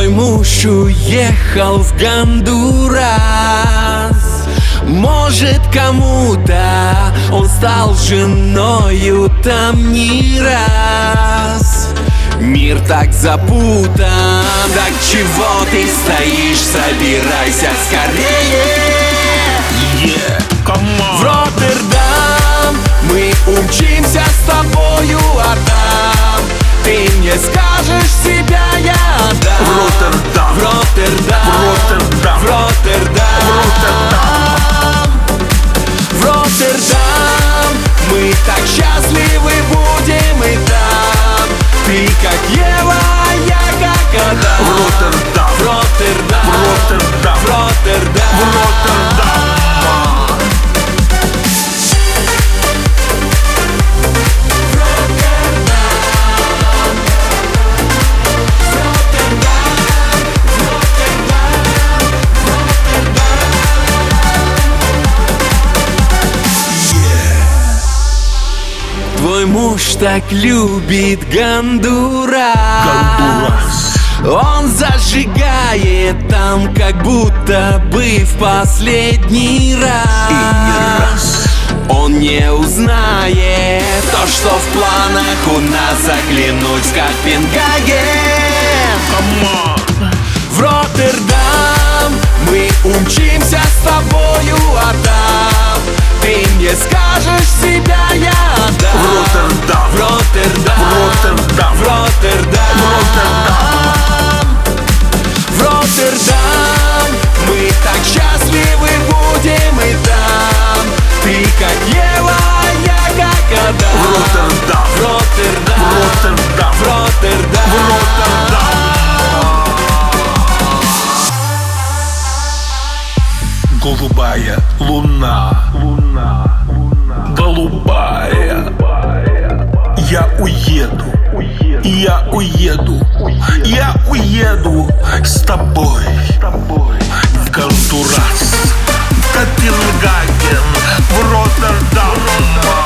Твой муж уехал в Гондурас. Может, кому-то он стал женою там не раз. Мир так запутан, так чего ты стоишь? Собирайся скорее. В Роттердам мы умчимся с тобою, а там ты мне скажешь, себя я отдам. В Роттердам, в Роттердам, в Роттердам, в Роттердам, в Роттердам. в Роттердам мы так счастливы будем и там. Ты как Ева, а я как Адам. В Роттердам, в Роттердам, в Роттердам, в Роттердам, в Роттердам. Твой муж так любит Гондурас. Он зажигает там, как будто бы в последний раз. Он не узнает то, что в планах у нас заглянуть в Копенгаген. В Роттердам мы умчимся с тобою, а там ты мне скажешь, себя я отдам. В Роттердам, в Роттердам, в Роттердам, в Роттердам, в Роттердам. в Роттердам мы так счастливы будем и там. Ты как Ева, а я как Адам. В Роттердам, в Роттердам, в Роттердам, в Роттердам, в Роттердам. Голубая луна, голубая. Я уеду, я уеду, я уеду с тобой в Гондурас, в Копенгаген, в Роттердам.